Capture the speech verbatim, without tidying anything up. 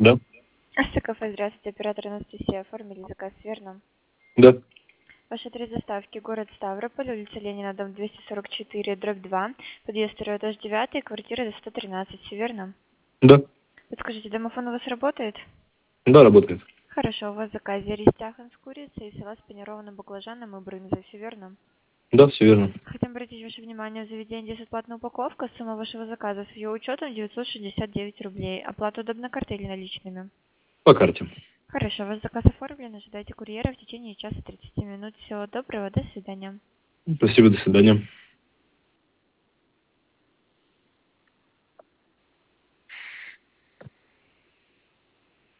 Да. СТКафе, здравствуйте, оператор Анастасия. Оформили заказ, верно? Да. Ваши три доставки. Город Ставрополь, улица Ленина, дом двести сорок четыре, дробь два, подъезд второй, этаж девятый, квартира сто тринадцать, все верно? Да. Подскажите, домофон у вас работает? Да, работает. Хорошо, у вас в заказе рис тяхан с курицей и салат с панированным баклажаном и брынзой, все верно? Да, все верно. Хотим обратить ваше внимание, в заведении бесплатная упаковка, сумма вашего заказа с ее учетом девятьсот шестьдесят девять рублей. Оплата удобно картой или наличными? По карте. Хорошо, ваш заказ оформлен, ожидайте курьера в течение часа тридцати минут. Всего доброго, до свидания. Спасибо, до свидания.